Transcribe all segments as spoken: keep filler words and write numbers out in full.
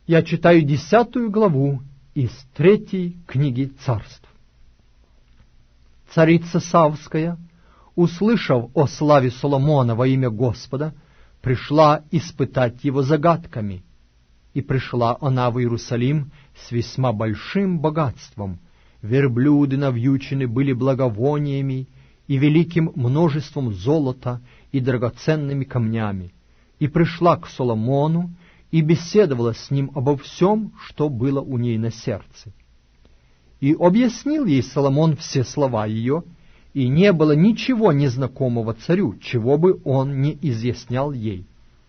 Я читаю десятую главу из третьей книги Царств. Царица Савская, услышав о славе Соломона во имя Господа, пришла испытать его загадками. И пришла она в Иерусалим с весьма большим богатством. Верблюды навьючены были благовониями и великим множеством золота и драгоценными камнями. И пришла к Соломону и беседовала с ним обо всем, что было у ней на сердце. И объяснил ей Соломон все слова ее, и не было ничего незнакомого царю, чего бы он не изъяснял ей.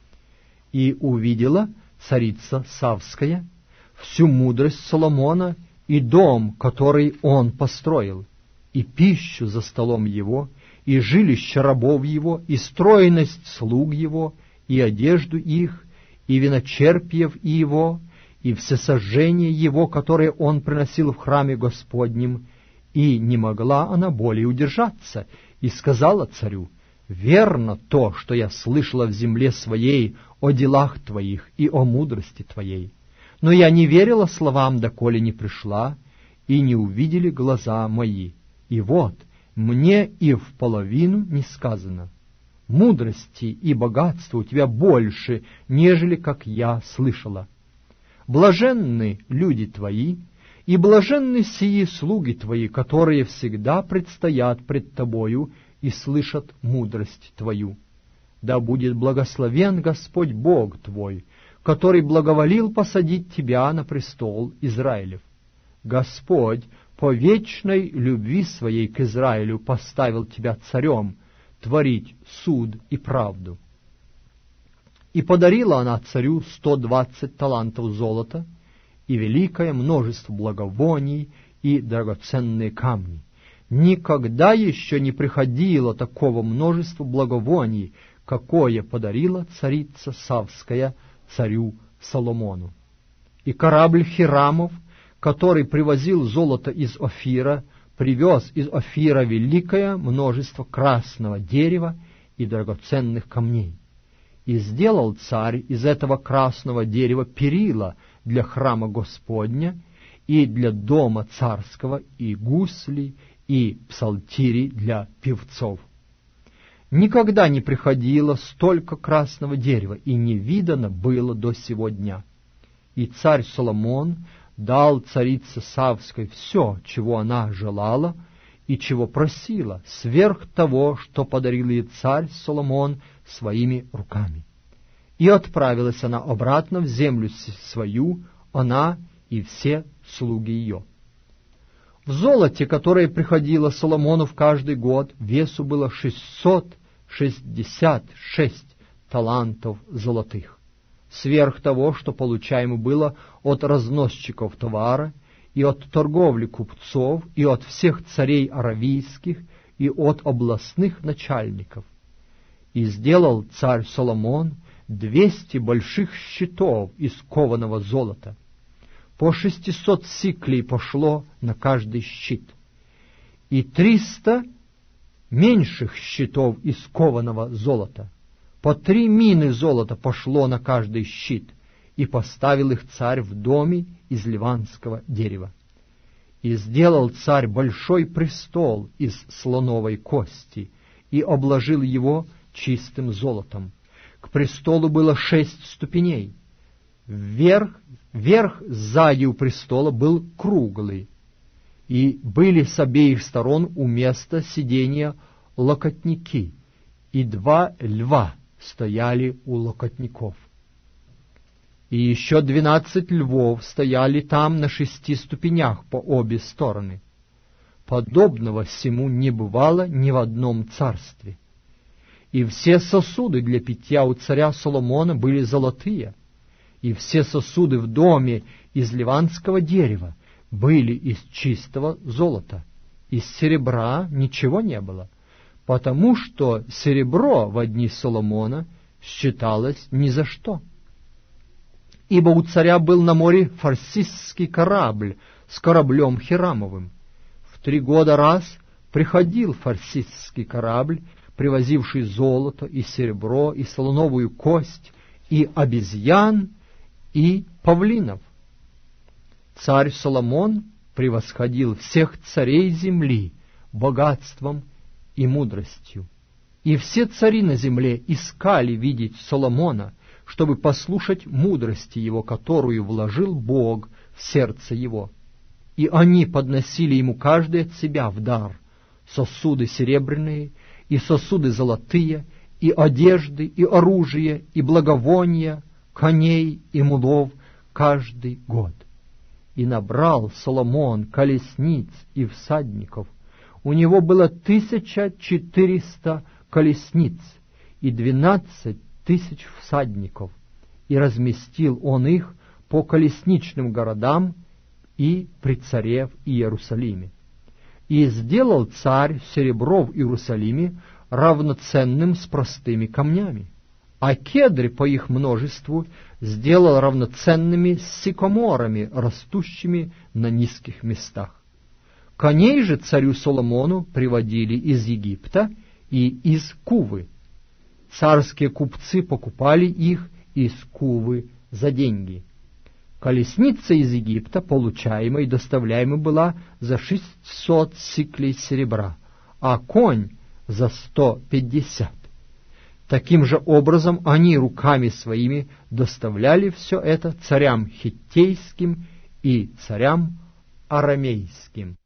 И увидела царица Савская всю мудрость Соломона и дом, который он построил, и пищу за столом его, и жилище рабов его, и стройность слуг его, и одежду их, и виночерпьев его, и всесожжение его, которое он приносил в храме Господнем, и не могла она более удержаться, и сказала царю: «Верно то, что я слышала в земле своей о делах твоих и о мудрости твоей. Но я не верила словам, доколе не пришла, и не увидели глаза мои. И вот, мне и в половину не сказано. Мудрости и богатства у тебя больше, нежели как я слышала. Блаженны люди твои, и блаженны сии слуги твои, которые всегда предстоят пред тобою и слышат мудрость твою. Да будет благословен Господь Бог твой, который благоволил посадить тебя на престол Израилев. Господь по вечной любви своей к Израилю поставил тебя царем, творить суд и правду». И подарила она царю сто двадцать талантов золота и великое множество благовоний и драгоценные камни. Никогда еще не приходило такого множества благовоний, какое подарила царица Савская царю Соломону. И корабль Хирамов, который привозил золото из Офира, привез из Офира великое множество красного дерева и драгоценных камней. И сделал царь из этого красного дерева перила для храма Господня и для дома царского, и гусли, и псалтири для певцов. Никогда не приходило столько красного дерева, и не видано было до сего дня. И царь Соломон дал царице Савской все, чего она желала и чего просила, сверх того, что подарил ей царь Соломон своими руками. И отправилась она обратно в землю свою, она и все слуги ее. В золоте, которое приходило Соломону в каждый год, весу было шестьсот шестьдесят шесть талантов золотых, сверх того, что получаемо было от разносчиков товара, и от торговли купцов, и от всех царей аравийских, и от областных начальников. И сделал царь Соломон двести больших щитов из кованого золота. По шестисот сиклей пошло на каждый щит, и триста меньших щитов из кованого золота. По три мины золота пошло на каждый щит, и поставил их царь в доме из ливанского дерева. И сделал царь большой престол из слоновой кости, и обложил его чистым золотом. К престолу было шесть ступеней. Вверх, верх сзади у престола был круглый, и были с обеих сторон у места сидения локотники, и два льва стояли у локотников. И еще двенадцать львов стояли там на шести ступенях по обе стороны. Подобного сему не бывало ни в одном царстве. И все сосуды для питья у царя Соломона были золотые, и все сосуды в доме из ливанского дерева были из чистого золота. Из серебра ничего не было, потому что серебро в дни Соломона считалось ни за что. Ибо у царя был на море фарсисский корабль с кораблем Хирамовым. В три года раз приходил фарсисский корабль, привозивший золото и серебро, и слоновую кость, и обезьян, и и павлинов. Царь Соломон превосходил всех царей земли богатством и мудростью. И все цари на земле искали видеть Соломона, чтобы послушать мудрости его, которую вложил Бог в сердце его. И они подносили ему каждый от себя в дар сосуды серебряные, и сосуды золотые, и одежды, и оружие, и благовония, коней и мулов каждый год. И набрал Соломон колесниц и всадников. У него было тысяча четыреста колесниц и двенадцать тысяч всадников, и разместил он их по колесничным городам и при царе в Иерусалиме. И сделал царь серебро в Иерусалиме равноценным с простыми камнями, а кедры по их множеству сделал равноценными с сикоморами, растущими на низких местах. Коней же царю Соломону приводили из Египта и из Кувы. Царские купцы покупали их из Кувы за деньги. Колесница из Египта, получаемая и доставляемая, была за шестьсот сиклей серебра, а конь за сто пятьдесят. Таким же образом они руками своими доставляли все это царям хиттейским и царям арамейским.